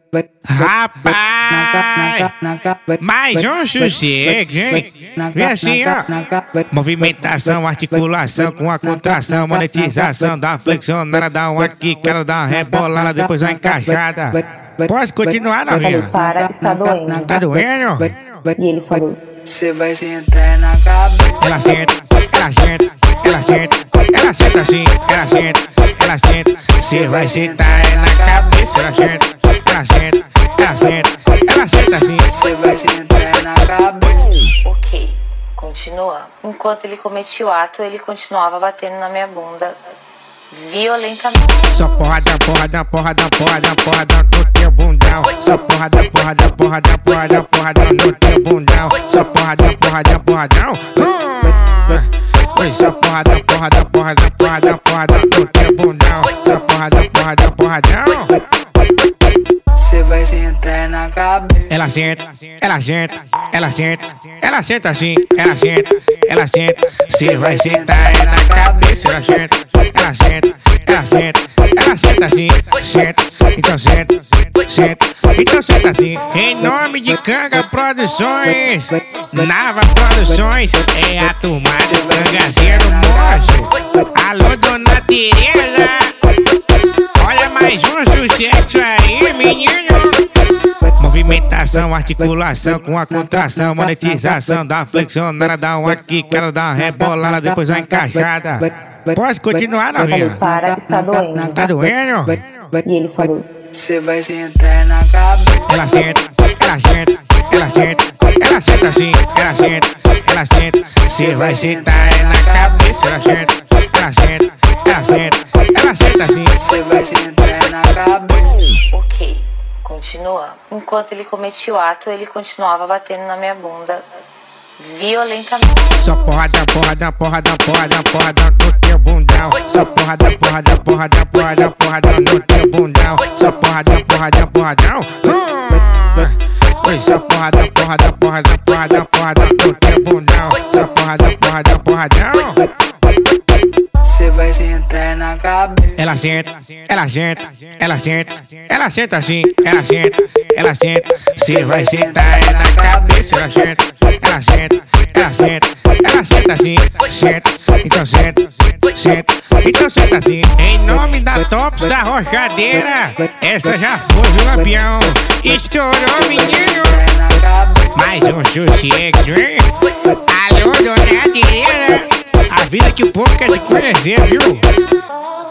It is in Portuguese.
Rapaz, mais um sossego, hein? Vem assim, ó. Movimentação, articulação com a contração, monetização, dá uma flexionada, dá uma quicada, dá uma rebolada, depois uma encaixada. Pode continuar, novinha? Para, está doendo. Tá doendo? E ele falou: Cê vai sentar na cabeça. Ela senta, ela senta, ela senta, ela senta assim, ela senta, ela senta. Cê vai sentar na cabeça, ela senta, ela senta, ela senta, ela senta assim. Cê vai sentar na cabeça. ok, continua. Enquanto ele cometia o ato, ele continuava batendo na minha bunda violentamente. Só porrada, porrada, porrada, porrada, porrada no teu bundão. Só porrada, porrada, porrada, porrada, porrada no teu bundão. Só porrada, porrada, porradão. Oi, só porrada, porrada, porrada, porrada, porrada no teu bundão. Só porrada, porrada, porradão. Cê vai sentar na cabeça. Ela senta, ela senta, ela senta, ela senta assim, ela senta, ela senta. Cê vai sentar na cabeça, ela senta, ela senta, ela senta, ela senta assim, senta, então senta, senta, então senta assim. Em nome de Canga Produções, Nava Produções, é a turma do Cangaceiro Moço. Alô, dona Tereza, olha mais um sucesso aí, menino. Movimentação, articulação com a contração, monetização, dá uma flexionada, dá uma quicada, dá uma rebolada, depois uma encaixada. Pode continuar, novinha? Para, está doendo. Tá doendo? E ele falou: Cê vai sentar na cabeça. Ela senta, ela senta, ela senta, ela senta assim, ela senta, ela senta. Cê vai sentar na cabeça, ela senta, ela senta, ela senta, ela senta assim. Cê vai sentar na cabeça. ok, continua. Enquanto ele cometia o ato, ele continuava batendo na minha bunda violentamente. Só porrada, porrada, porrada, porrada, porrada no teu bundão. Só porrada, porrada, porrada, porrada, porrada no teu bundão. Só porrada, porrada, porradão. Oi, só porrada, porrada, porrada, porrada, porrada no teu bundão. Só porrada, porrada, porradão. Cê vai sentar na cabeça. Ela senta, ela senta, ela senta, ela senta assim, ela senta, ela senta. Cê vai sentar na cabeça, ela senta, ela senta, ela senta, ela senta assim, senta, então senta, senta, então senta assim. Em nome da Tops da Rochadeira, essa já foi, viu, campeão? Estourou, menino. Mais um sossego, hein? Alô, dona Tereza, a vida que o povo quer te conhecer, viu?